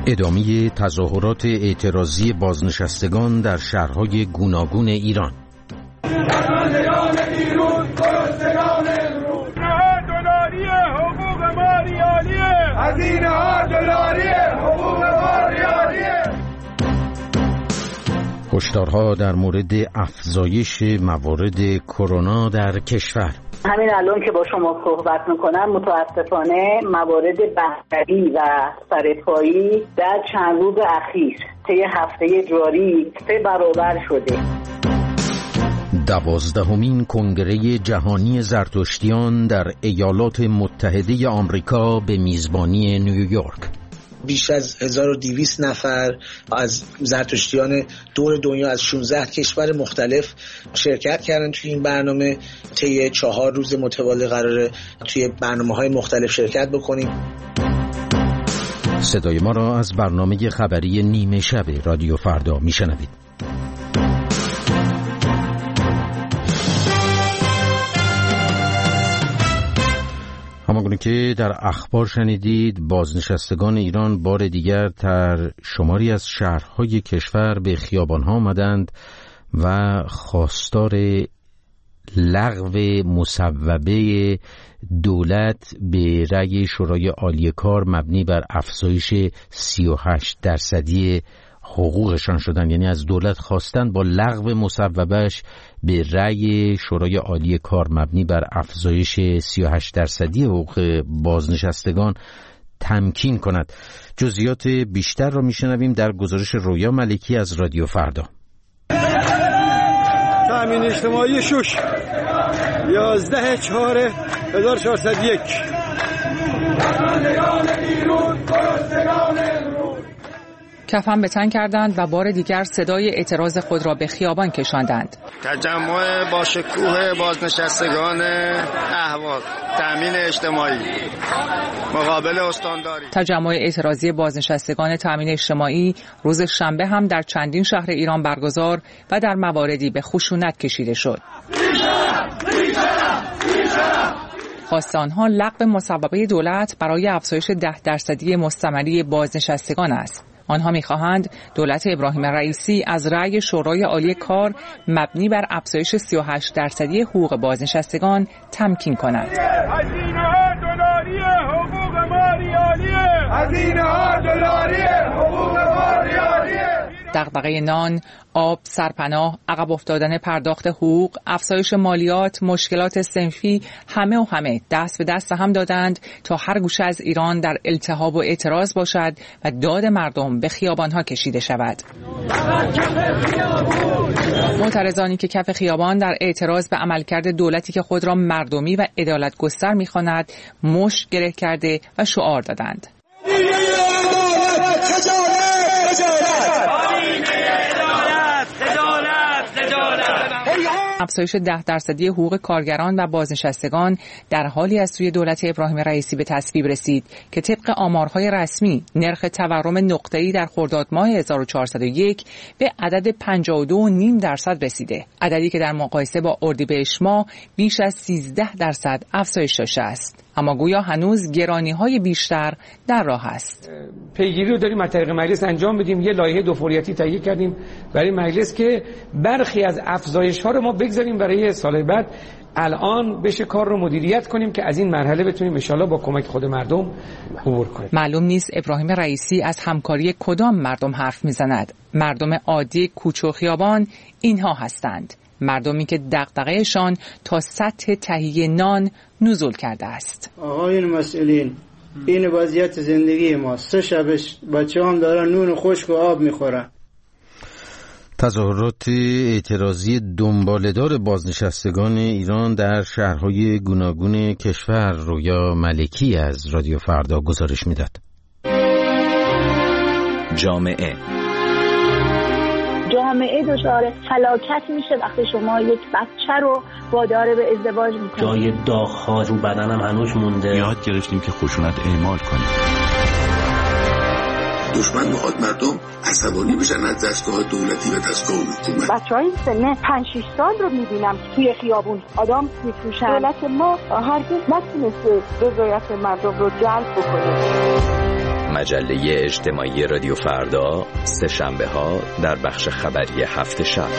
ادامه تظاهرات اعتراضی بازنشستگان در شهرهای گوناگون ایران. هشدارها در مورد افزایش موارد کرونا در کشور. همین الان که با شما صحبت میکنم متاسفانه موارد بهتری و سرپایی در چند روز اخیر طی هفته جاری 3 برابر شده. 12مین کنگره جهانی زرتشتیان در ایالات متحده آمریکا به میزبانی نیویورک. بیش از 1200 نفر از زرتشتیان دور دنیا از 16 کشور مختلف شرکت کردن توی این برنامه. طی 4 روز متوالی قراره توی برنامه‌های مختلف شرکت بکنیم. صدای ما را از برنامه خبری نیمه شب رادیو فردا میشنوید. همانگونه که در اخبار شنیدید، بازنشستگان ایران بار دیگر در شماری از شهرهای کشور به خیابان‌ها آمدند و خواستار لغو مصوبه دولت به رأی شورای عالی کار مبنی بر افزایش 38% حقوقشان شدند. یعنی از دولت خواستن با لغو مصوبهش به رأی شورای عالی کار مبنی بر افزایش 38% حقوق بازنشستگان تمکین کند. جزئیات بیشتر را میشنویم در گزارش رویا ملکی از رادیو فردا. تامین اجتماعی شوش 11/4/1401. کفن به تن کردند و بار دیگر صدای اعتراض خود را به خیابان کشاندند. تجمع با شکوه بازنشستگان اهواز تامین اجتماعی مقابل استانداری. تجمع اعتراضی بازنشستگان تامین اجتماعی روز شنبه هم در چندین شهر ایران برگزار و در مواردی به خشونت کشیده شد. خواست آنها لغو مصوبه دولت برای افزایش 10% مستمری بازنشستگان است. آنها می‌خواهند دولت ابراهیم رئیسی از رأی شورای عالی کار مبنی بر افزایش 38% حقوق بازنشستگان تمکین کند. هزینه‌ها دلاری حقوق ما ریالیه. هزینه‌ها دلاری حقوق ما ریالیه. دغدغه نان، آب، سرپناه، عقب افتادن پرداخت حقوق، افزایش مالیات، مشکلات صنفی، همه دست به دست هم دادند تا هر گوشه از ایران در التهاب و اعتراض باشد و داد مردم به خیابانها کشیده شود. معترضانی که کف خیابان در اعتراض به عملکرد دولتی که خود را مردمی و عدالت گستر می‌خواند مشت گره کرده و شعار دادند. افزایش 10% حقوق کارگران و بازنشستگان در حالی از سوی دولت ابراهیم رئیسی به تصویب رسید که طبق آمارهای رسمی نرخ تورم نقطه‌ای در خرداد ماه 1401 به عدد 52.5% رسیده، عددی که در مقایسه با اردیبهشت ماه بیش از 13% افزایش داشته است. اما گویا هنوز گرانی‌های بیشتر در راه است. پیگیری رو داریم از طریق مجلس انجام بدیم. یه لایحه 2 فوریتی تهیه کردیم برای مجلس که برخی از افزایش‌ها رو ما بگذاریم برای سال بعد. الان بشه کار رو مدیریت کنیم که از این مرحله بتونیم ان شاءالله با کمک خود مردم عبور کنیم. معلوم نیست ابراهیم رئیسی از همکاری کدام مردم حرف میزند. مردم عادی کوچه و خیابان اینها هستند. مردمی که دغدغه‌شان تا سطح تهیه نان نزول کرده است. آقایون مسئولین، این وضعیت زندگی ما. 3 شبش بچه‌هام دارن نون خشک و آب میخورن. تظاهرات اعتراضی دنباله‌دار بازنشستگان ایران در شهرهای گوناگون کشور. رویا ملکی از رادیو فردا گزارش میداد. جامعه دچار فلاکت میشه وقتی شما یک بچه رو وادار به ازدواج میکنید. جای داغ‌ها رو بدنم هنوز مونده. یاد گرفتیم که خشونت اعمال کنیم. دشمن میخواد مردم عصبانی بشن از دستگاه دولتی و دستگاه حکومت. بچه‌های سن 5-6 سال رو میبینم توی خیابون آدم میفروشن. دولت ما هرگز نتونسته رضایت مردم رو جلب بکنه. مجله اجتماعی رادیو فردا، سه شنبه ها در بخش خبری هفت شب.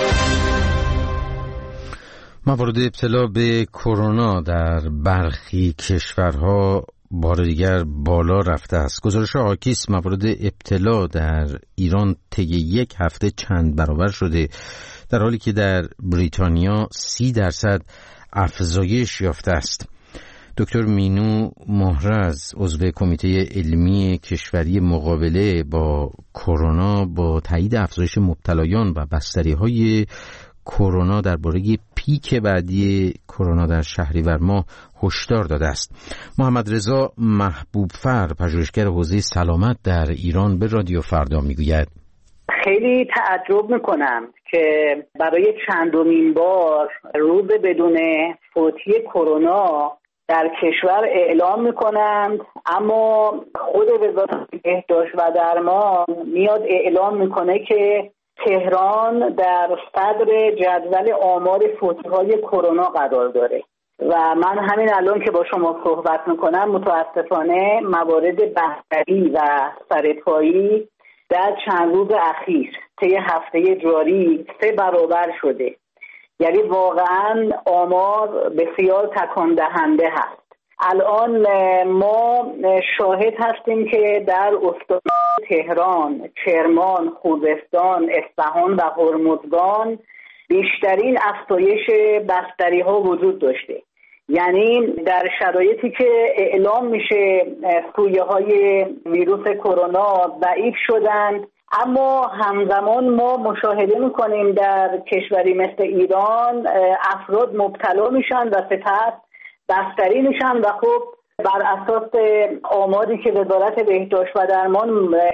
موارد ابتلا به کرونا در برخی کشورها بار دیگر بالا رفته است. گزارش آکیس موارد ابتلا در ایران طی یک هفته چند برابر شده، در حالی که در بریتانیا 30% افزایش یافته است. دکتر مینو مهرز، عضو کمیته علمی کشوری مقابله با کرونا، با تایید افزایش مبتلایان و بستری‌های کرونا درباره پیک بعدی کرونا در شهریور ماه هشدار داده است. محمد رضا محبوبفر، پژوهشگر حوزه سلامت در ایران، به رادیو فردا میگوید: خیلی تعجب میکنم که برای چندمین بار روز بدون فوتی کرونا در کشور اعلام میکنند، اما خود وزارت بهداشت و درمان میاد اعلام میکنه که تهران در صدر جدول آمار فوتی‌های کرونا قرار داره و من همین الان که با شما صحبت میکنم متاسفانه موارد بستری و سرپایی در چند روز اخیر طی هفته جاری 3 برابر شده. یعنی واقعا آمار بسیار تکان دهنده هست. الان ما شاهد هستیم که در استان تهران، کرمان، خوزستان، اصفهان و هرمزگان بیشترین افزایش بستری ها وجود داشته. یعنی در شرایطی که اعلام میشه سویه های ویروس کرونا ضعیف شدند، اما همزمان ما مشاهده میکنیم در کشوری مثل ایران افراد مبتلا میشن و سپس بستری میشن و خب بر اساس آماری که وزارت بهداشت و درمان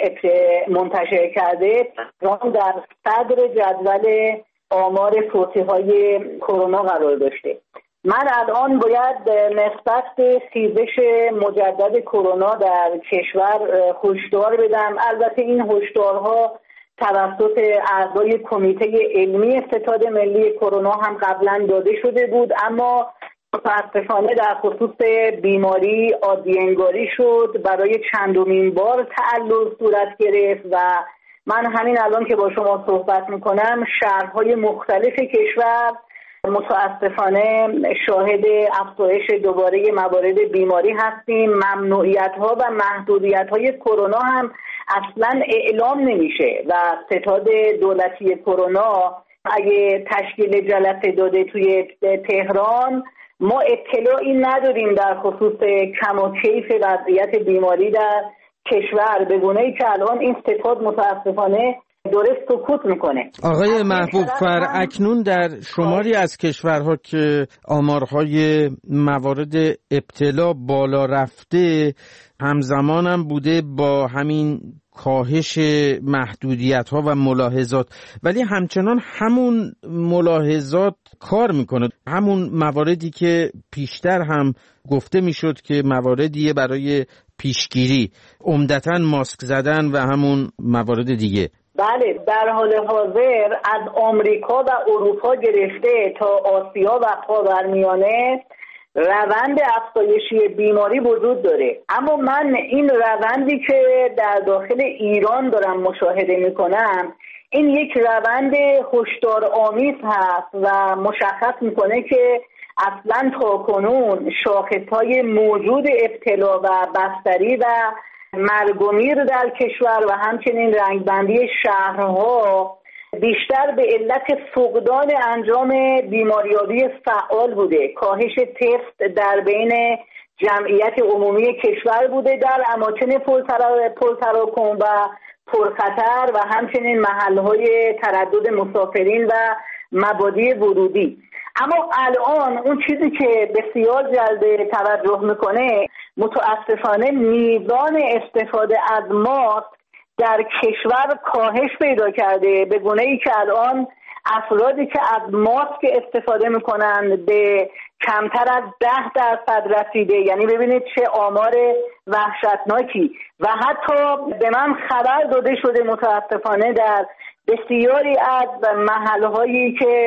منتشر کرده در صدر جدول آمار فوتی‌های کرونا قرار داشته. من الان باید نسبت به خیزش مجدد کرونا در کشور هشدار بدم. البته این هشدارها توسط اعضای کمیته علمی ستاد ملی کرونا هم قبلا داده شده بود، اما متاسفانه در خصوص بیماری عادی انگاری شد، برای چندمین بار تعلل صورت گرفت و من همین الان که با شما صحبت میکنم شهرهای مختلف کشور متاسفانه شاهد افزایش دوباره موارد بیماری هستیم. ممنوعیت‌ها و محدودیت‌های کرونا هم اصلا اعلام نمیشه و ستاد دولتی کرونا اگه تشکیل جلسه داده توی تهران، ما اطلاعی نداریم در خصوص کم و کیف وضعیت بیماری در کشور، به گونه‌ای که الان این ستاد متاسفانه داره سکوت میکنه. آقای محبوبفر، اکنون در شماری از کشورها که آمارهای موارد ابتلا بالا رفته، همزمان هم بوده با همین کاهش محدودیت‌ها و ملاحظات، ولی همچنان همون ملاحظات کار میکنه، همون مواردی که پیشتر هم گفته میشد که مواردیه برای پیشگیری، عمدتاً ماسک زدن و همون موارد دیگه. بله، در حال حاضر از آمریکا و اروپا گرفته تا آسیا و خاورمیانه روند افزایشی بیماری وجود داره، اما من این روندی که در داخل ایران دارم مشاهده میکنم این یک روند هشدارآمیز هست و مشخص میکنه که اصلا تاکنون شاخصهای موجود ابتلا و بستری و مرگ و میر در کشور و همچنین رنگبندی شهرها بیشتر به علت فقدان انجام بیماریابی فعال بوده. کاهش تست در بین جمعیت عمومی کشور بوده در اماکن پرتراکم و پرخطر و همچنین محلهای تردد مسافرین و مبادی ورودی. اما الان اون چیزی که بسیار جلب توجه میکنه متاسفانه میزان استفاده از ماسک در کشور کاهش پیدا کرده، به گونه‌ای که الان افرادی که از ماسک استفاده میکنن به کمتر از 10% رسیده. یعنی ببینید چه آمار وحشتناکی. و حتی به من خبر داده شده متاسفانه در بسیاری از محلهایی که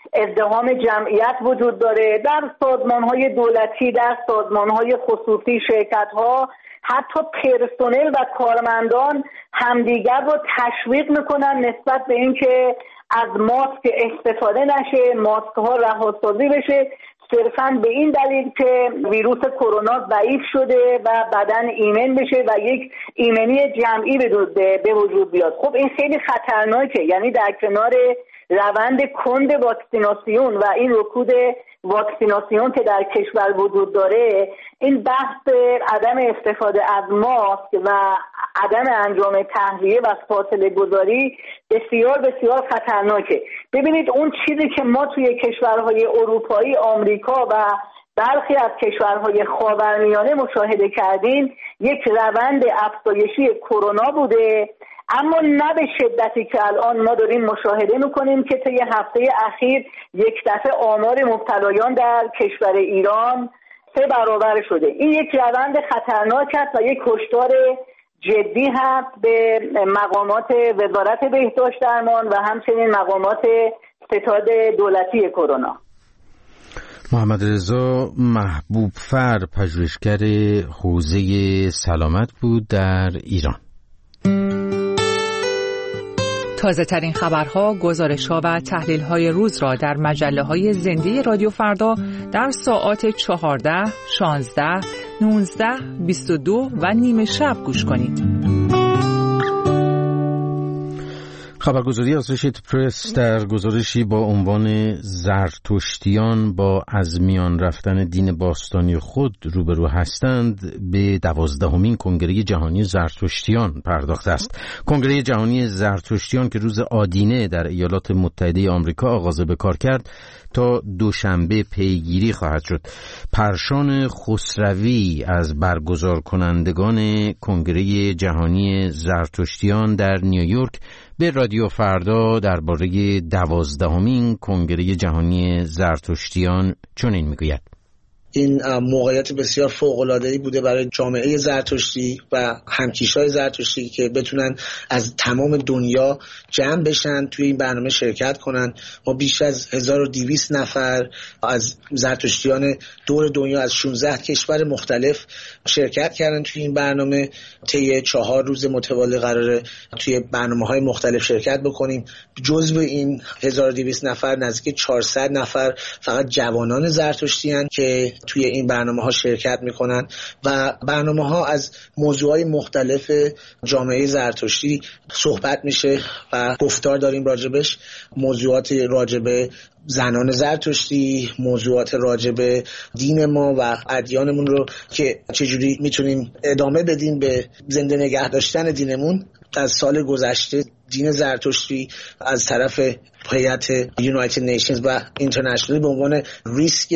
ازدحام جمعیت وجود داره. در سازمان‌های دولتی، در سازمان‌های خصوصی، شرکت‌ها، حتی پرسنل و کارمندان همدیگر رو تشویق میکنن نسبت به اینکه از ماسک استفاده نشه، ماسک‌ها رهاسازی بشه، صرفاً به این دلیل که ویروس کرونا ضعیف شده و بدن ایمن بشه و یک ایمنی جمعی به وجود بیاد. خب این خیلی خطرناکه. یعنی در کنار روند کند واکسیناسیون و این رکود واکسیناسیون که در کشور وجود داره، این بحث عدم استفاده از ماسک و عدم انجام تهویه و فاصله گذاری بسیار بسیار خطرناکه. ببینید اون چیزی که ما توی کشورهای اروپایی، آمریکا و برخی از کشورهای خاورمیانه مشاهده کردیم، یک روند افزایشی کرونا بوده، اما نه به شدتی که الان ما داریم مشاهده میکنیم که طی هفته اخیر یک دفعه آمار مبتلایان در کشور ایران 3 برابر شده. این یک روند خطرناک است و یک هشدار جدی هست به مقامات وزارت بهداشت درمان و همچنین مقامات ستاد دولتی کرونا. محمد رضا محبوبفر، پژوهشگر حوزه سلامت بود در ایران. تازه ترین خبرها، گزارش‌ها و تحلیل‌های روز را در مجله‌های زنده رادیو فردا در ساعات 14, 16, 19, 22 و نیمه شب گوش کنید. خبرگزاری آسوشیتد پرس در گزارشی با عنوان زرتشتیان با از میان رفتن دین باستانی خود روبرو هستند به 12مین کنگره جهانی زرتشتیان پرداخته است. کنگره جهانی زرتشتیان که روز آدینه در ایالات متحده آمریکا آغاز به کار کرد تا دوشنبه پیگیری خواهد شد. پرشان خسروی از برگزار کنندگان کنگره جهانی زرتشتیان در نیویورک به رادیو فردا درباره 12مین کنگره جهانی زرتشتیان چنین میگوید: این موقعیت بسیار فوق‌العاده‌ای بوده برای جامعه زرتشتی و همکیشای زرتشتی که بتونن از تمام دنیا جمع بشن توی این برنامه شرکت کنن. ما بیش از 1200 نفر از زرتشتیان دور دنیا از 16 کشور مختلف شرکت کردن توی این برنامه. طی 4 روز متوالی قراره توی برنامه‌های مختلف شرکت بکنیم. جزو این 1200 نفر نزدیک 400 نفر فقط جوانان زرتشتی هستند که توی این برنامه‌ها شرکت میکنن و برنامه‌ها از موضوعات مختلف جامعه زرتشتی صحبت میشه و گفتار داریم راجبش. موضوعات راجبه زنان زرتشتی، موضوعات راجبه دین ما و ادیانمون رو که چجوری میتونیم ادامه بدیم به زنده نگه داشتن دینمون. از سال گذشته دین زرتشتی از طرف هیئت یونایتد نیشنز و اینترنشنال به عنوان ریسک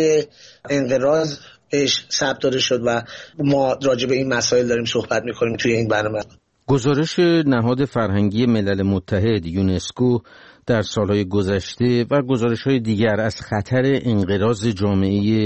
انقراض ثبت داده شد و ما راجع به این مسائل داریم صحبت میکنیم توی این برنامه. گزارش نهاد فرهنگی ملل متحد یونسکو در سالهای گذشته و گزارش‌های دیگر از خطر انقراض جامعه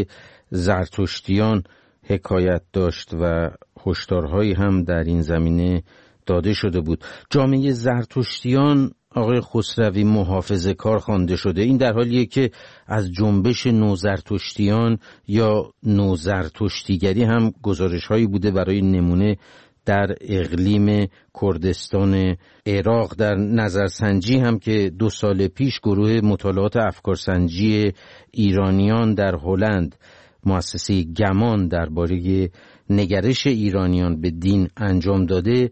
زرتشتیان حکایت داشت و هشدارهایی هم در این زمینه داده شده بود. جامعه زرتشتیان آقای خسروی محافظه کار خوانده شده. این در حالیه که از جنبش نوزرتشتیان یا نوزرتشتیگری هم گزارش‌هایی بوده. برای نمونه در اقلیم کردستان عراق در نظرسنجی هم که 2 سال پیش گروه مطالعات افکارسنجی ایرانیان در هلند، مؤسسه گمان درباره نگرش ایرانیان به دین انجام داده،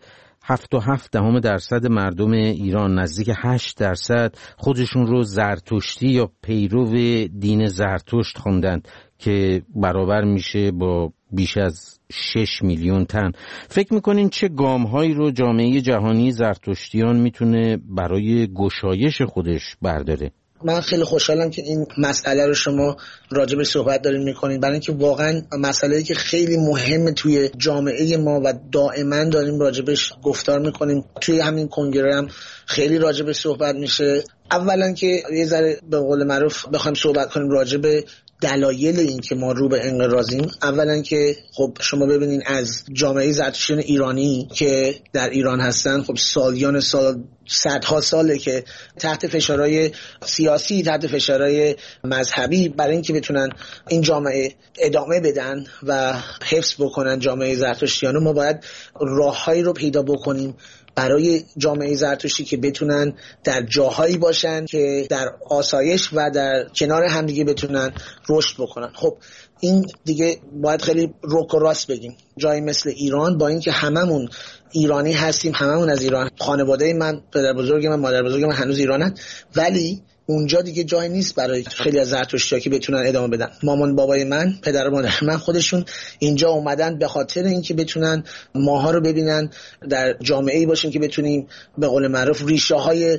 7.7% مردم ایران، نزدیک 8%، خودشون رو زرتشتی یا پیرو دین زرتشت خوندند که برابر میشه با بیش از 6 میلیون تن. فکر میکنین چه گام‌هایی رو جامعه جهانی زرتشتیان میتونه برای گشایش خودش برداره؟ من خیلی خوشحالم که این مسئله رو شما راجبش صحبت دارین میکنین، برای اینکه واقعا مسئله‌ای که خیلی مهمه توی جامعه ما و دائما داریم راجبش گفتار میکنیم. توی همین کنگره هم خیلی راجبش صحبت میشه. اولا که یه ذره به قول معروف بخوایم صحبت کنیم راجب دلایل این که ما رو به انقراضیم، اولا که خب شما ببینین از جامعه زرتشتیان ایرانی که در ایران هستن، خب سالیان سال، صدها ساله که تحت فشارهای سیاسی، تحت فشارهای مذهبی برای اینکه بتونن این جامعه ادامه بدن و حفظ بکنن جامعه زرتشتیانو، ما باید راههایی رو پیدا بکنیم برای جامعه زرتشتی که بتونن در جاهایی باشن که در آسایش و در کنار همدیگه بتونن رشد بکنن. خب این دیگه باید خیلی رک و راست بگیم. جایی مثل ایران، با اینکه هممون ایرانی هستیم، هممون از ایران، خانواده من، پدر بزرگ من، مادر بزرگ من هنوز ایرانن، ولی اونجا دیگه جایی نیست برای خیلی از زرتشتی‌ها که بتونن ادامه بدن. مامان بابای من، پدر و مادر من خودشون اینجا اومدن به خاطر اینکه بتونن ماها رو ببینن در جامعه‌ای باشیم که بتونیم به قول معروف ریشه‌های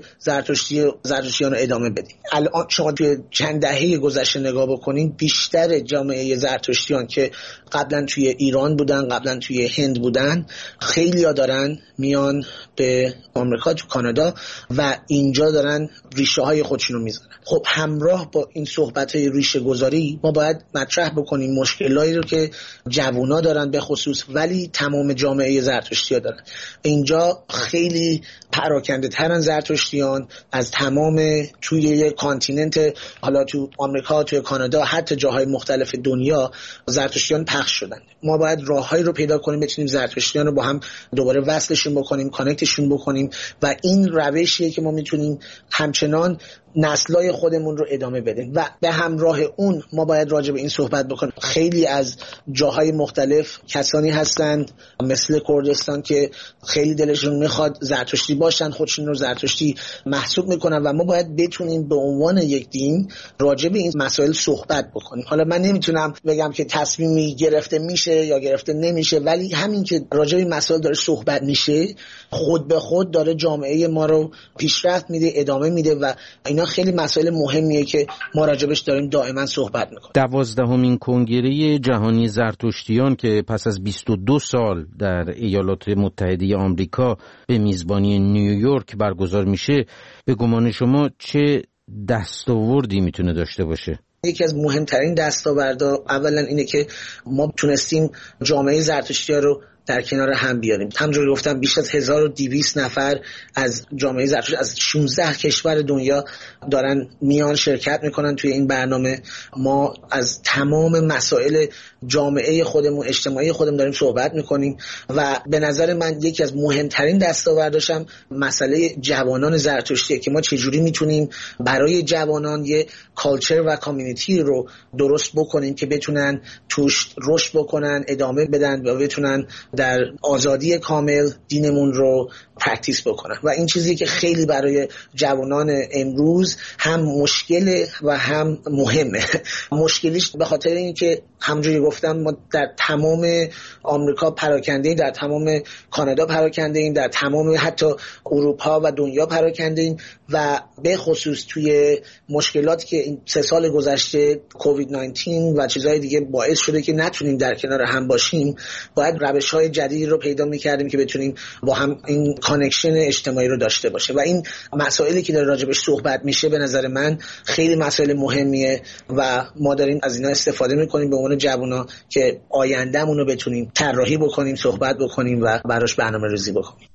زرتشتیان رو ادامه بدیم. الان شما توی چند دهه گذشته نگاه بکنین، بیشتر جامعه زرتشتیان که قبلا توی ایران بودن، قبلا توی هند بودن، خیلی‌ها دارن میان به آمریکا، تو کانادا و اینجا دارن ریشه‌های خودشون رو میزنن. خب همراه با این صحبت‌های ریشه گذاری ما باید مطرح بکنیم مشکلایی رو که جوونا دارن به خصوص، ولی تمام جامعه زرتشتی‌ها دارن. اینجا خیلی پراکنده ترن زرتشتیان از تمام توی یک کانتیننت، حالا تو آمریکا، تو کانادا، حتی جاهای مختلف دنیا زرتشتیان پخش شدن. ما باید راههایی رو پیدا کنیم بتونیم زرتشتیان رو با هم دوباره وصلشون بکنیم، کانکتشون بکنیم و این روشیه که ما میتونیم همچنان نسل‌های خودمون رو ادامه بدیم و به همراه اون ما باید راجع به این صحبت بکنیم. خیلی از جاهای مختلف کسانی هستند مثل کردستان که خیلی دلشون میخواد زرتشتی باشن، خودشون رو زرتشتی محسوب میکنن و ما باید بتونیم به عنوان یک دین راجع به این مسائل صحبت بکنیم. حالا من نمیتونم بگم که تصمیمی گرفته میشه یا گرفته نمیشه، ولی همین که راجع به این مسائل داره صحبت میشه، خود به خود داره جامعه ما رو پیشرفت میده، ادامه میده و اینا خیلی مسائل مهمیه که ما راجبش داریم دائما صحبت میکنیم. 12مین کنگره جهانی زرتشتیان که پس از 22 سال در ایالات متحده آمریکا به میزبانی نیویورک برگزار میشه، به گمان شما چه دستاوردی میتونه داشته باشه؟ یکی از مهمترین دستاوردها اولا اینه که ما تونستیم جامعه زرتشتی‌ها رو در کنار هم بیاریم. همونجوری گفتم بیش از 1200 نفر از جامعه زرتشتی از 16 کشور دنیا دارن میان شرکت میکنن توی این برنامه. ما از تمام مسائل جامعه خودمون، اجتماعی خودمون داریم صحبت میکنیم و به نظر من یکی از مهمترین دستاورداشم مسئله جوانان زرتشتیه که ما چجوری میتونیم برای جوانان یه کالچر و کامیونیتی رو درست بکنیم که بتونن توش رشد بکنن، ادامه بدن و بتونن در آزادی کامل دینمون رو پرکتیس بکنن. و این چیزی که خیلی برای جوانان امروز هم مشکله و هم مهمه. مشکلیش به خاطر این که همونجوری گفتم ما در تمام آمریکا پراکنده ایم، در تمام کانادا پراکنده ایم، در تمام حتی اروپا و دنیا پراکنده ایم و به خصوص توی مشکلاتی که این 3 سال گذشته کووید 19 و چیزهای دیگه باعث شده که نتونیم در کنار هم باشیم، باید روش‌های جدیدی رو پیدا می‌کردیم که بتونیم با هم این کانکشن اجتماعی رو داشته باشه و این مسائلی که داره راجبش صحبت میشه به نظر من خیلی مسائل مهمیه و ما داریم از اینا استفاده می‌کنیم به عنوان جوونا که آیندهمون رو بتونیم طراحی بکنیم، صحبت بکنیم و براش برنامه‌ریزی بکنیم.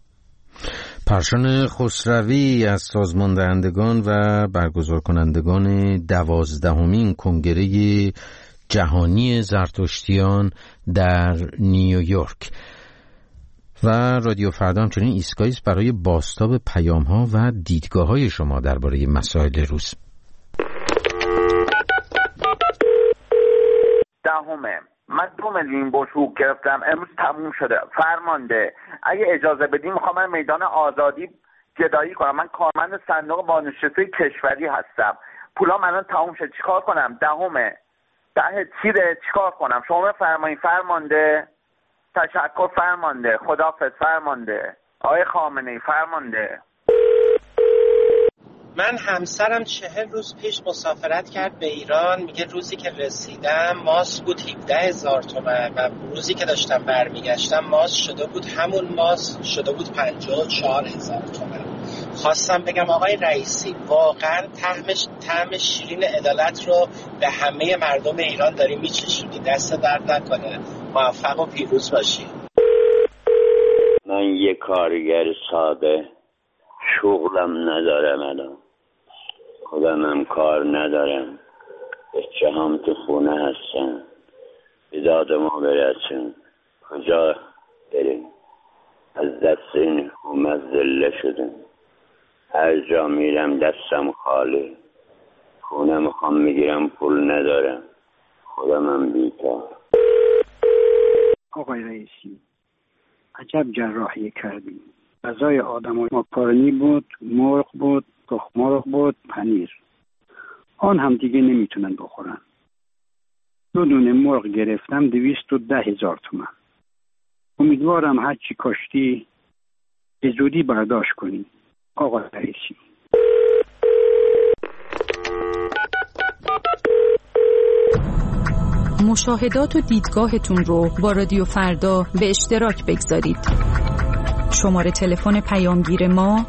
پرشان خسروی از سازمان دهندگان و برگزار کنندگان 12مین کنگره جهانی زرتشتیان در نیویورک و رادیو فردا همچنین ایستگاهی است برای بازتاب پیام‌ها و دیدگاه‌های شما درباره مسائل روز. من 2 میلیون بشوق گرفتم، امروز تموم شده. فرمانده اگه اجازه بدیم میخوام من میدان آزادی گدایی کنم. من کارمند صندوق بازنشسته کشوری هستم. پولام الان تموم شد، چیکار کنم؟ 10 چیره، چیکار کنم؟ شما بفرمایید فرمانده. تشکر فرمانده. خداحافظ فرمانده. آقای خامنه‌ای فرمانده. من همسرم 40 روز پیش مسافرت کرد به ایران. میگه روزی که رسیدم ماست بود 17,000 تومان و روزی که داشتم برمیگشتم ماست شده بود، همون ماست شده بود 54,000 تومان. خواستم بگم آقای رئیسی واقعا طعم شیرین عدالت رو به همه مردم ایران داری میچشونی. دست درد نکنه. موفق و پیروز باشی. من یه کارگر ساده، شغلم ندارم، الان خودم کار ندارم، بچه هم تو خونه هستن، به داد ما برسون، کجا بریم؟ از دست این حکومت ذله شدم، هر جا میرم دستم خالی، خونه میخوام میگیرم پول ندارم، خودم بیکار. آقای رئیسی، عجب جراحی کردیم. غذای آدم ماکارونی بود، مرغ بود، تخم مرغ بود، پنیر. آن هم دیگه نمیتونن بخورن. 2 دونه مرغ گرفتم 210,000 تومان. امیدوارم هر چی کاشتی به زودی برداشت کنی آقای رئیسی. مشاهدات و دیدگاهتون رو با رادیو فردا به اشتراک بگذارید. شماره تلفن پیامگیر ما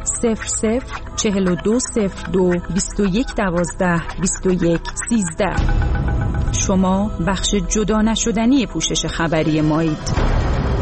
00420221122113. شما بخش جدا نشدنی پوشش خبری مایید.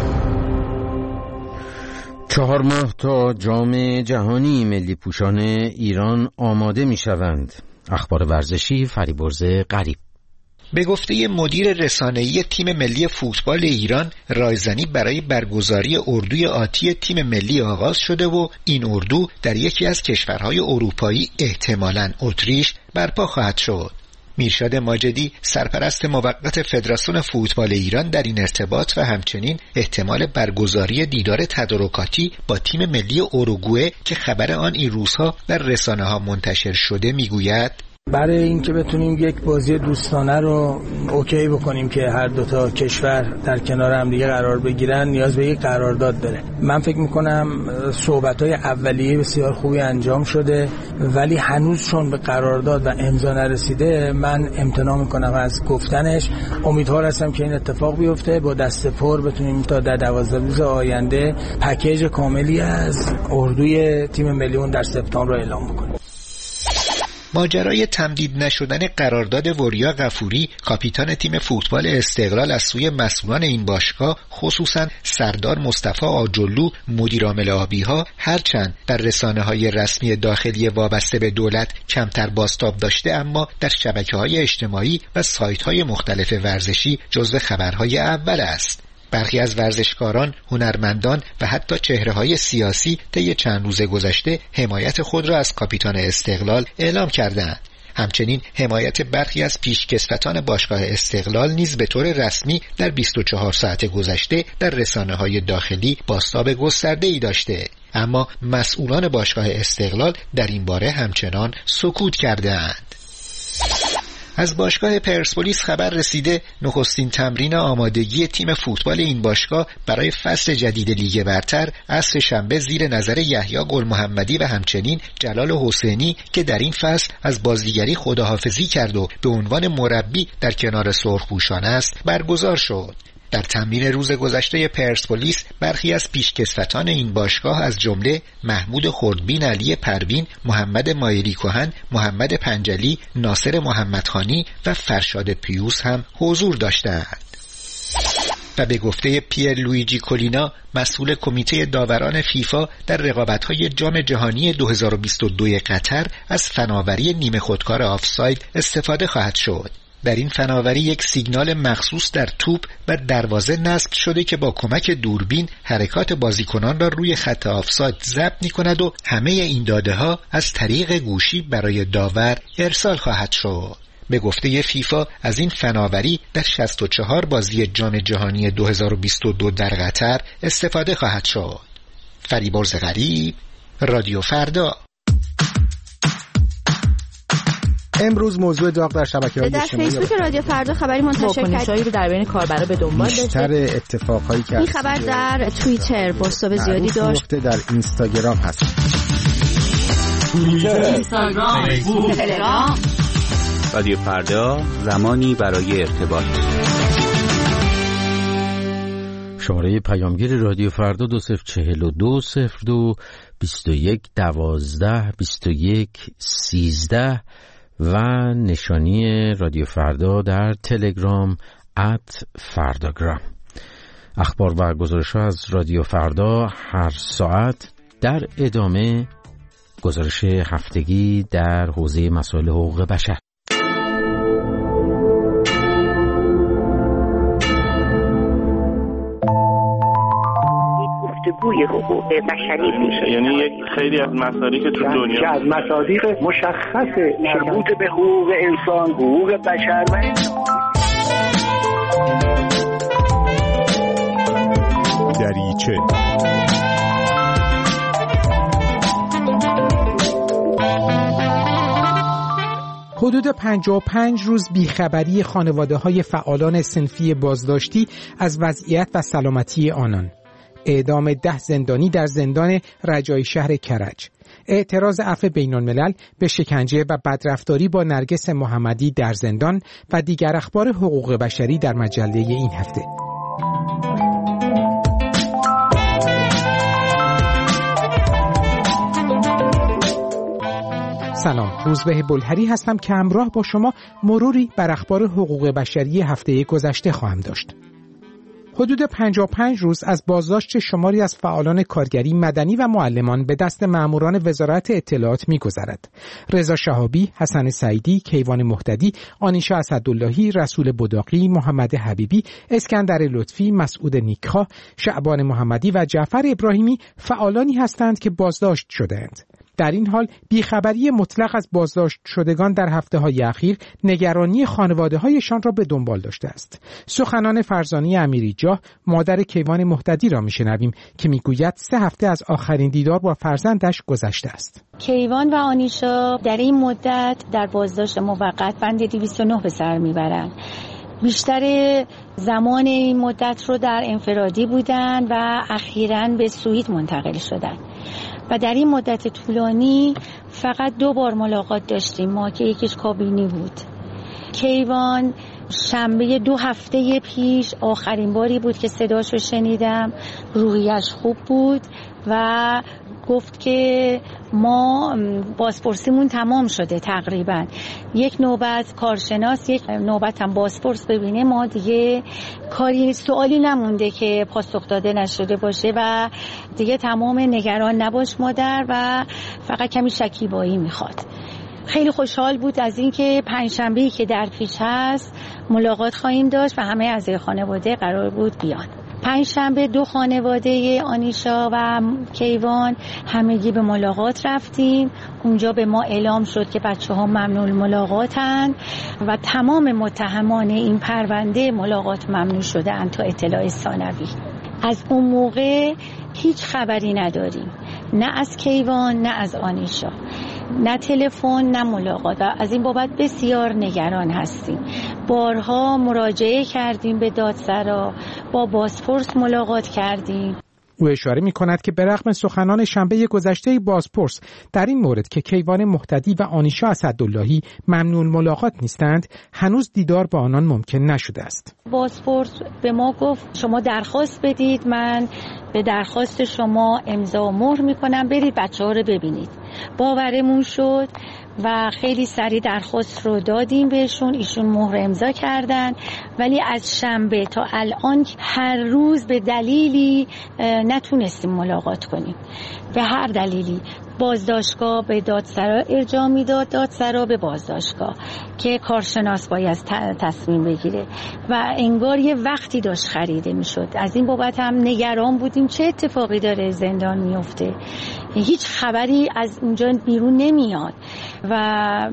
4 ماه تا جام جهانی ملی پوشان ایران آماده می شوند. اخبار ورزشی فریبرز غریب. به گفته مدیر رسانه‌ای تیم ملی فوتبال ایران، رایزنی برای برگزاری اردوی آتی تیم ملی آغاز شده و این اردو در یکی از کشورهای اروپایی احتمالاً اتریش برپا خواهد شد. میرشاد ماجدی سرپرست موقت فدراسیون فوتبال ایران در این ارتباط و همچنین احتمال برگزاری دیدار تدارکاتی با تیم ملی اوروگوئه که خبر آن این روزها در رسانه‌ها منتشر شده میگوید برای اینکه بتونیم یک بازی دوستانه رو اوکی بکنیم که هر دوتا کشور در کنار هم دیگه قرار بگیرن نیاز به یک قرارداد داره. من فکر میکنم صحبت‌های اولیه بسیار خوبی انجام شده ولی هنوز چون به قرارداد و امضا نرسیده من امتناع میکنم از گفتنش. امیدوار هستم که این اتفاق بیفته، با دست پر بتونیم تا در 12 روز آینده پکیج کاملی از اردوی تیم ملیون در سپتامبر رو اعلام بکنیم. ماجرای تمدید نشدن قرارداد وریا غفوری کاپیتان تیم فوتبال استقلال از سوی مسئولان این باشگاه خصوصا سردار مصطفی آجلو مدیر عامل آبی‌ها هرچند در رسانه‌های رسمی داخلی وابسته به دولت کمتر بازتاب داشته اما در شبکه‌های اجتماعی و سایت‌های مختلف ورزشی جزو خبرهای اول است. برخی از ورزشکاران، هنرمندان و حتی چهره‌های سیاسی طی چند روز گذشته حمایت خود را از کاپیتان استقلال اعلام کردند. همچنین حمایت برخی از پیشکسوتان باشگاه استقلال نیز به طور رسمی در 24 ساعت گذشته در رسانه‌های داخلی بازتاب گسترده‌ای داشته. اما مسئولان باشگاه استقلال در این باره همچنان سکوت کرده‌اند. از باشگاه پرسپولیس خبر رسیده نخستین تمرین آمادگی تیم فوتبال این باشگاه برای فصل جدید لیگ برتر عصر شنبه زیر نظر یحیی گل محمدی و همچنین جلال حسینی که در این فصل از بازیگری خداحافظی کرد و به عنوان مربی در کنار سرخپوشان است برگزار شد. در تمرین روز گذشته پرسپولیس برخی از پیشکسوتان این باشگاه از جمله محمود خردبین، علی پروین، محمد مایلی کهن، محمد پنجلی، ناصر محمدخانی و فرشاد پیوس هم حضور داشتند. و به گفته پیر لویجی کولینا مسئول کمیته داوران فیفا در رقابت‌های جام جهانی 2022 قطر از فناوری نیمه خودکار آفساید استفاده خواهد شد. در این فناوری یک سیگنال مخصوص در توپ و دروازه نصب شده که با کمک دوربین حرکات بازیکنان را روی خط آفساید ضبط می‌کند و همه این داده‌ها از طریق گوشی برای داور ارسال خواهد شد. به گفته فیفا از این فناوری در 64 بازی جام جهانی 2022 در قطر استفاده خواهد شد. فریبرز غریب، رادیو فردا. امروز موضوع داغ در شبکه‌های اجتماعی در فیسبوک رادیو فردا خبری منتشر کرد رو در بین کاربرا به دنبال داشته. بیشتر اتفاقایی که این خبر در توییتر بازتاب زیادی داشت. در اینستاگرام هست. اینستاگرام، تلگرام. رادیو فردا، زمانی برای ارتباط. شماره پیامگیر رادیو فردا 2042 02 21 12 21 13 و نشانی رادیو فردا در تلگرام @فرداگرام. اخبار و گزارش‌ها از رادیو فردا هر ساعت. در ادامه گزارش هفتگی در حوزه مسائل حقوق بشر. گفتگوی حقوق بشری میشه، یعنی یک خیلی از مصادیق تو دنیا که از مصادیق مشخص مربوط به حقوق انسان، حقوق بشر و دریچه. حدود 55 روز بیخبری خانواده‌های فعالان صنفی بازداشتی از وضعیت و سلامتی آنان. اعدام 10 زندانی در زندان رجایی شهر کرج. اعتراض عفو بین‌الملل به شکنجه و بدرفتاری با نرگس محمدی در زندان و دیگر اخبار حقوق بشری در مجله این هفته. سلام، روزبه بلهری هستم که همراه با شما مروری بر اخبار حقوق بشری هفته گذشته خواهم داشت. حدود 55 روز از بازداشت شماری از فعالان کارگری، مدنی و معلمان به دست ماموران وزارت اطلاعات می‌گذرد. رضا شهابی، حسن سعیدی، کیوان مهتدی، آنیشا اسداللهی، رسول بداقی، محمد حبیبی، اسکندر لطفی، مسعود نیکخواه، شعبان محمدی و جعفر ابراهیمی فعالانی هستند که بازداشت شده‌اند. در این حال بیخبری مطلق از بازداشت شدگان در هفته‌های اخیر نگرانی خانواده‌هایشان را به دنبال داشته است. سخنان فرزانه امیری‌جاه، مادر کیوان مهتدی را می‌شنویم که می‌گوید 3 هفته از آخرین دیدار با فرزندش گذشته است. کیوان و آنیشا در این مدت در بازداشت موقت بند 209 به سر می‌برند. بیشتر زمان این مدت رو در انفرادی بودند و اخیراً به سوئیت منتقل شدند. و در این مدت طولانی فقط 2 بار ملاقات داشتیم ما که یکیش کابینی بود. کیوان شنبه 2 هفته پیش آخرین باری بود که صداشو شنیدم. روحیش خوب بود و گفت که ما بازپرسیمون تمام شده تقریبا. یک نوبت کارشناس، یک نوبت هم بازپرس ببینه، ما دیگه کاری سوالی نمونده که پاسخ داده نشده باشه و دیگه تمام نگران نباش مادر و فقط کمی شکیبایی میخواد. خیلی خوشحال بود از اینکه پنجشنبه‌ای که در پیش هست ملاقات خواهیم داشت و همه اعضای خانواده قرار بود بیان. پنجشنبه 2 خانواده آنیشا و کیوان همگی به ملاقات رفتیم. اونجا به ما اعلام شد که بچه‌ها ممنوع ملاقاتن و تمام متهمان این پرونده ملاقات ممنوع شده‌اند تا اطلاع ثانوی. از اون موقع هیچ خبری نداریم، نه از کیوان نه از آنیشا، نه تلفن نه ملاقات و از این بابت بسیار نگران هستیم. بارها مراجعه کردیم به دادسرا، با بازپرس ملاقات کردیم. او اشاره می کند که به رغم سخنان شنبه گذشته بازپرس در این مورد که کیوان مهتدی و آنیشا اسداللهی ممنوع ملاقات نیستند، هنوز دیدار با آنان ممکن نشده است. بازپرس به ما گفت شما درخواست بدید، من به درخواست شما امضا و مهر میکنم، برید بچه‌ها رو ببینید. باورمون شد و خیلی سریع درخواست رو دادیم بهشون، ایشون مهر امضا کردن، ولی از شنبه تا الان هر روز به دلیلی نتونستیم ملاقات کنیم. به هر دلیلی بازداشتگاه به دادسرا ارجاع میداد، دادسرا به بازداشتگاه که کارشناس باید تصمیم بگیره و انگار یه وقتی داشت خریده میشد. از این بابت هم نگران بودیم چه اتفاقی داره زندان میفته. هیچ خبری از اونجا بیرون نمیاد و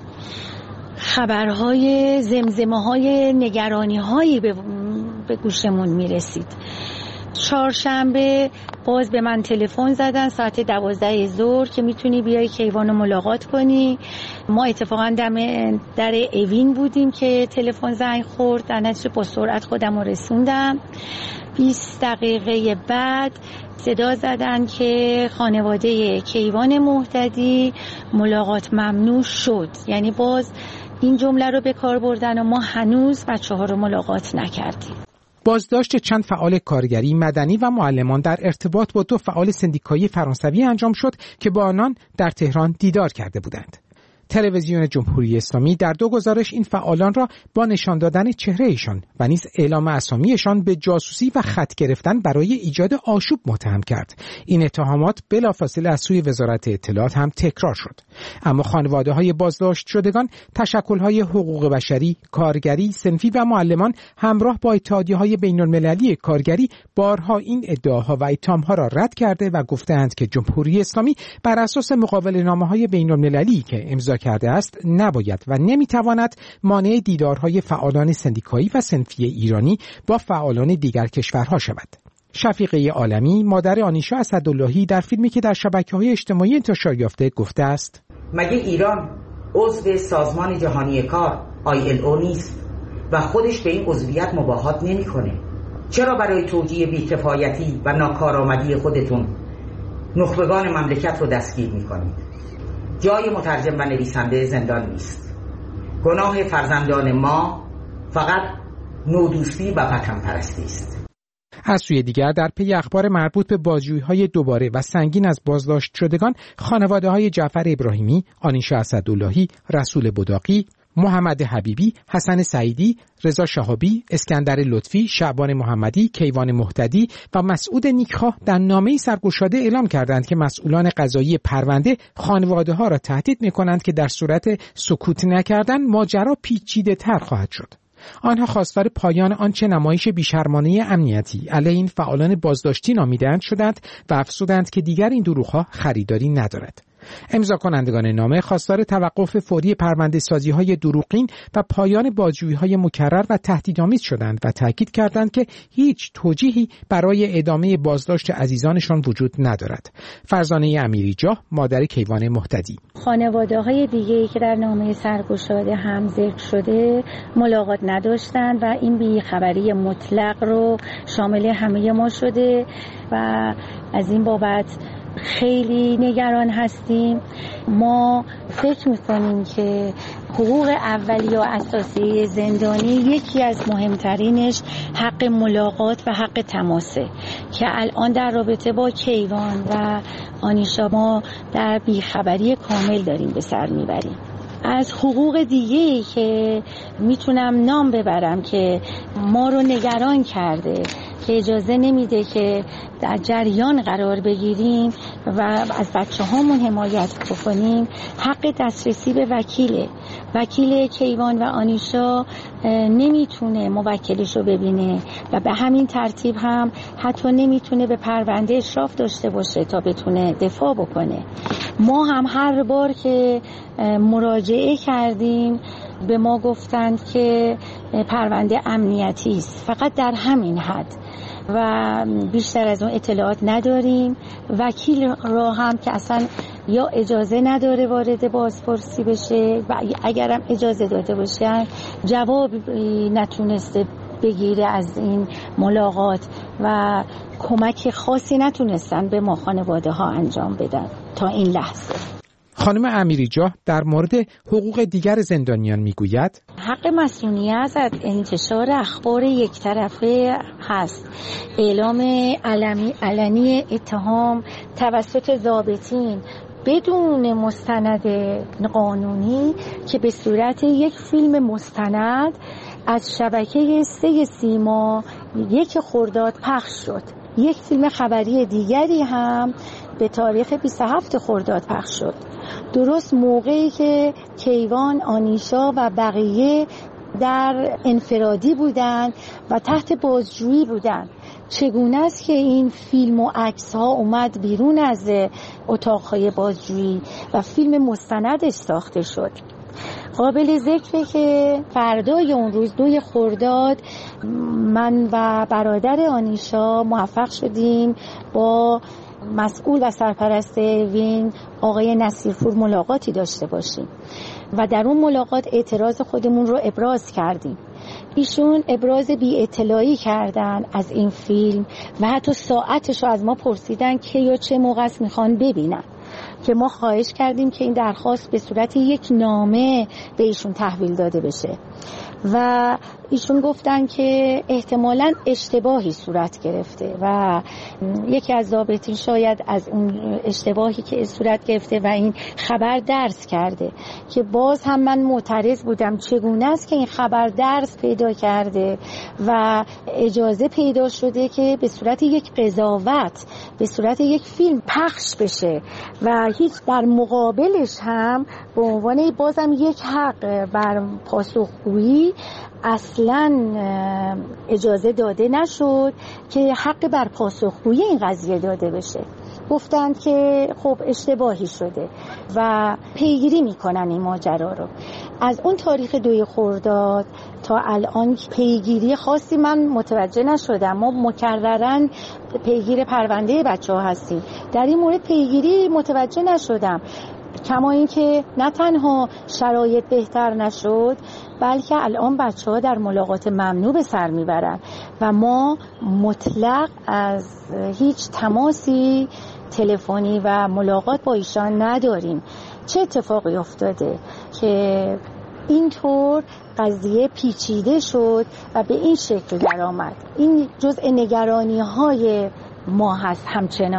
خبرهای زمزمه‌های نگرانی‌هایی به گوشمون میرسید. چهارشنبه باز به من تلفن زدن ساعت 12 ظهر که میتونی بیای کیوانو ملاقات کنی. ما اتفاقا در اوین بودیم که تلفن زنگ خورد، در نتیجه با سرعت خودم رو رسوندم. 20 دقیقه بعد صدا زدن که خانواده کیوان مهتدی ملاقات ممنوع شد. یعنی باز این جمله رو به کار بردن و ما هنوز بچه‌ها رو ملاقات نکردیم. بازداشت چند فعال کارگری، مدنی و معلمان در ارتباط با 2 فعال سندیکایی فرانسوی انجام شد که با آنان در تهران دیدار کرده بودند. تلویزیون جمهوری اسلامی در 2 گزارش این فعالان را با نشان دادن چهره ایشان و نیز اعلام اسامیشان به جاسوسی و خط گرفتن برای ایجاد آشوب متهم کرد. این اتهامات بلافاصله از سوی وزارت اطلاعات هم تکرار شد. اما خانواده‌های بازداشت شدگان، تشکل‌های حقوق بشری، کارگری، صنفی و معلمان همراه با اتحادیه‌های بین‌المللی کارگری بارها این ادعاها و اتهام‌ها را رد کرده و گفتند که جمهوری اسلامی بر اساس مقابله‌نامه‌های بین‌المللی که امضا کرده است نباید و نمیتواند مانع دیدارهای فعالان سندیکایی و صنفی ایرانی با فعالان دیگر کشورها شود. شفیقه عالمی، مادر آنیشا اسداللهی، در فیلمی که در شبکه‌های اجتماعی انتشار یافته گفته است: مگه ایران عضو سازمان جهانی کار ILO نیست و خودش به این عضویت مباهات نمی‌کنه؟ چرا برای توجیه بی‌کفایتی و ناکارآمدی خودتون نخبگان مملکت رو دستگیر می‌کنید؟ جای مترجم و نویسنده زندان نیست. گناه فرزندان ما فقط نودوستی و وطن پرستی است. از سوی دیگر در پی اخبار مربوط به بازجویی‌های دوباره و سنگین از بازداشت شدگان، خانواده‌های جعفر ابراهیمی، آنیشا اسداللهی، رسول بداقی، محمد حبیبی، حسن سعیدی، رضا شهابی، اسکندر لطفی، شعبان محمدی، کیوان مهتدی و مسعود نیکخواه در نامه‌ای سرگشاده اعلام کردند که مسئولان قضایی پرونده خانواده‌ها را تهدید می‌کنند که در صورت سکوت نکردن ماجرا پیچیده‌تر خواهد شد. آنها خواستار پایان آنچه نمایش بیشرمانه امنیتی علیه این فعالان بازداشتی نامیدند شدند و افزودند که دیگر این دروغ‌ها خریداری ندارد. امضا کنندگان نامه خواستار توقف فوری پرونده سازی‌های دروغین و پایان بازجویی‌های مکرر و تهدیدآمیز شدند و تاکید کردند که هیچ توجیهی برای ادامه بازداشت عزیزانشان وجود ندارد. فرزانه امیریجاه، مادر کیوان مهتدی: خانواده‌های دیگه‌ای که در نامه سرگشاده هم ذکر شده ملاقات نداشتند و این بی‌خبری مطلق رو شامل همه ما شده و از این بابت خیلی نگران هستیم. ما فکر می‌کنیم که حقوق اولیه و اساسی زندانی یکی از مهمترینش حق ملاقات و حق تماسه که الان در رابطه با کیوان و آنیشا ما در بیخبری کامل داریم به سر میبریم. از حقوق دیگه‌ای که میتونم نام ببرم که ما رو نگران کرده که اجازه نمیده که در جریان قرار بگیریم و از بچه هامون حمایت بکنیم، حق دسترسی به وکیل کیوان و آنیشا نمیتونه موکلش رو ببینه و به همین ترتیب هم حتی نمیتونه به پرونده اشراف داشته باشه تا بتونه دفاع بکنه. ما هم هر بار که مراجعه کردیم به ما گفتند که پرونده امنیتی است، فقط در همین حد و بیشتر از اون اطلاعات نداریم. وکیل را هم که اصلا یا اجازه نداره وارد بازپرسی بشه و اگرم اجازه داده باشه جوابی نتونسته بگیره از این ملاقات و کمک خاصی نتونستن به ما خانواده ها انجام بدن تا این لحظه. خانم امیریجاه در مورد حقوق دیگر زندانیان میگوید: حق مسئولیت از انتشار اخبار یک طرفه هست. اعلام علنی اتهام توسط ضابطین بدون مستند قانونی که به صورت یک فیلم مستند از شبکه 3 سیما 1 خرداد پخش شد. یک فیلم خبری دیگری هم به تاریخ 27 خرداد پخش شد، درست موقعی که کیوان، آنیشا و بقیه در انفرادی بودند و تحت بازجویی بودند. چگونه است که این فیلم و عکس ها اومد بیرون از اتاقهای بازجویی و فیلم مستندش ساخته شد؟ قابل ذکره که فردای اون روز 2 خرداد من و برادر آنیشا موفق شدیم با مسئول و سرپرست وین آقای نصیرپور ملاقاتی داشته باشیم و در اون ملاقات اعتراض خودمون رو ابراز کردیم. ایشون ابراز بی اطلاعی کردن از این فیلم و حتی ساعتش رو از ما پرسیدن که یا چه موقع است میخوان ببینن. که ما خواهش کردیم که این درخواست به صورت یک نامه به ایشون تحویل داده بشه و ایشون گفتن که احتمالاً اشتباهی صورت گرفته و یکی از ضابطین شاید از اون اشتباهی که صورت گرفته و این خبر درس کرده، که باز هم من معترض بودم چگونه است که این خبر درس پیدا کرده و اجازه پیدا شده که به صورت یک قضاوت، به صورت یک فیلم پخش بشه و هیچ در مقابلش هم به عنوان بازم یک حق بر پاسخگویی اصلا اجازه داده نشد که حق بر پاسخگویی این قضیه داده بشه. گفتند که خب اشتباهی شده و پیگیری میکنن این ماجرا رو. از اون تاریخ 2 خرداد تا الان پیگیری خاصی من متوجه نشدم. ما مکررن پیگیر پرونده بچه‌ها هستیم، در این مورد پیگیری متوجه نشدم. کما این که نه تنها شرایط بهتر نشد، بلکه الان بچه‌ها در ملاقات ممنوع به سر میبرن و ما مطلق از هیچ تماسی تلفنی و ملاقات با ایشان نداریم. چه اتفاقی افتاده که اینطور قضیه پیچیده شد و به این شکل درآمد؟ این جزء نگرانی‌های ما هست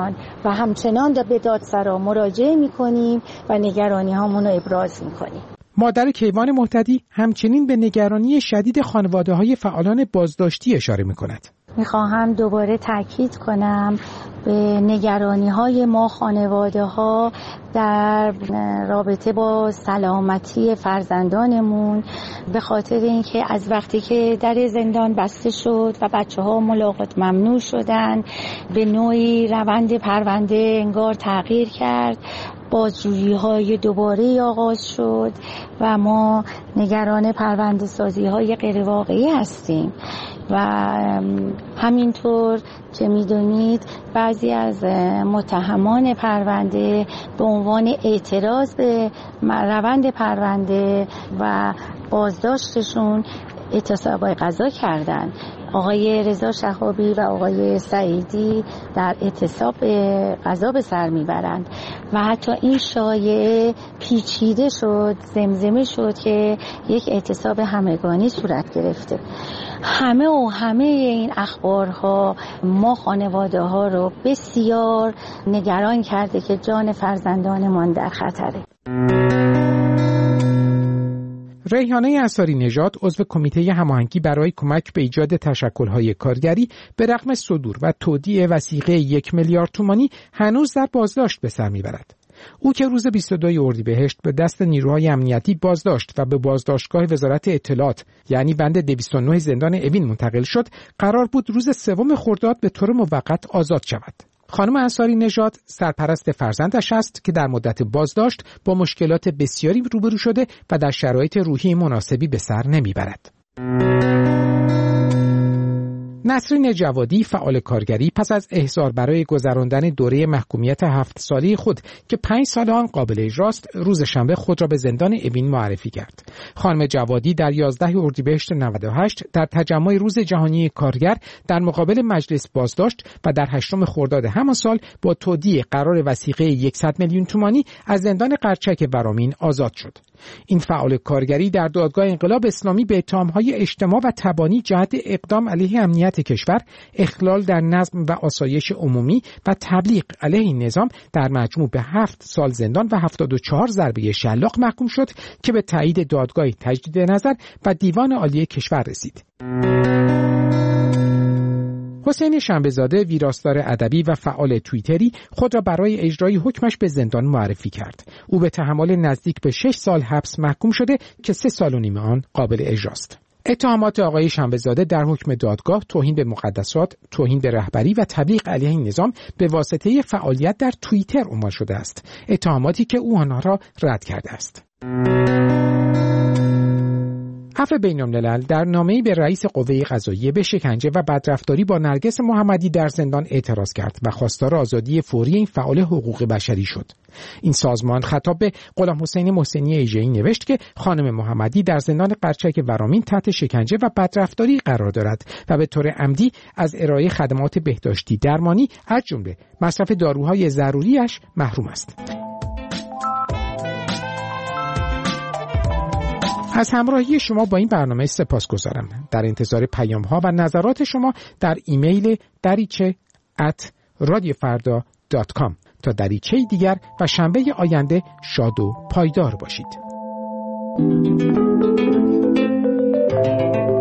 همچنان به دادسرا مراجعه میکنیم و نگرانی هامون رو ابراز میکنیم. مادر کیوان مهتدی همچنین به نگرانی شدید خانواده‌های فعالان بازداشتی اشاره میکند. میخواهم دوباره تاکید کنم به نگرانی‌های ما خانواده‌ها در رابطه با سلامتی فرزندانمون، به خاطر اینکه از وقتی که در زندان بسته شد و بچه‌ها ملاقات ممنوع شدن، به نوعی روند پرونده انگار تغییر کرد، بازجویی‌های دوباره آغاز شد و ما نگران پرونده سازی‌های غیرواقعی هستیم و همینطور که میدونید بعضی از متهمان پرونده به عنوان اعتراض به روند پرونده و بازداشتشون اعتصاب قضا کردن. آقای رضا شهابی و آقای سعیدی در اعتصاب قضا به سر میبرند و حتی این شایعه پیچیده شد، زمزمه شد که یک اعتصاب همگانی صورت گرفته. همه این اخبارها ما خانواده ها رو بسیار نگران کرده که جان فرزندانمان در خطره. ریحانه انصاری نژاد عضو کمیته هماهنگی برای کمک به ایجاد تشکل‌های کارگری به رغم صدور و تودیع وثیقه 1 میلیارد تومانی هنوز در بازداشت به سر میبرد. او که روز 22 اردیبهشت به دست نیروهای امنیتی بازداشت و به بازداشتگاه وزارت اطلاعات یعنی بند 209 زندان اوین منتقل شد، قرار بود روز 3 خرداد به طور موقت آزاد شود. خانم انصاری نژاد سرپرست فرزندش است که در مدت بازداشت با مشکلات بسیاری روبرو شده و در شرایط روحی مناسبی به سر نمیبرد. نسرین جوادی فعال کارگری پس از احضار برای گذراندن دوره محکومیت 7 ساله خود که 5 سال آن قابل اجراست، روز شنبه خود را به زندان اوین معرفی کرد. خانم جوادی در 11 اردیبهشت 98 در تجمع روز جهانی کارگر در مقابل مجلس بازداشت و در 8 خرداد همان سال با تودیع قرار وثیقه 100 میلیون تومانی از زندان قرچک ورامین آزاد شد. این فعال کارگری در دادگاه انقلاب اسلامی به اتهام‌های اجتماع و تبانی جهت اقدام علیه امنیت کشور، اخلال در نظم و آسایش عمومی و تبلیغ علیه این نظام در مجموع به 7 سال زندان و 74 ضربه شلاق محکوم شد که به تایید دادگاه تجدید نظر و دیوان عالی کشور رسید. حسین شنبه‌زاده ویراستار ادبی و فعال توییتری خود را برای اجرای حکمش به زندان معرفی کرد. او به تحمل نزدیک به 6 سال حبس محکوم شده که 3 سال و نیم آن قابل اجراست. اتهامات آقای شنبه‌زاده در حکم دادگاه توهین به مقدسات، توهین به رهبری و تبلیغ علیه این نظام به واسطه فعالیت در توییتر عنوان شده است. اتهاماتی که او آنها را رد کرده است. عفو بین‌الملل در نامه‌ای به رئیس قوه قضاییه به شکنجه و بدرفتاری با نرگس محمدی در زندان اعتراض کرد و خواستار آزادی فوری این فعال حقوق بشری شد. این سازمان خطاب به غلام حسین محسنی ایجه‌ای نوشت که خانم محمدی در زندان قرچک ورامین تحت شکنجه و بدرفتاری قرار دارد و به طور عمدی از ارائه خدمات بهداشتی درمانی از جمله مصرف داروهای ضروریش محروم است. از همراهی شما با این برنامه سپاسگزارم. در انتظار پیام‌ها و نظرات شما در ایمیل dariche@radiofarda.com. تا دریچه دیگر و شنبه آینده شاد و پایدار باشید.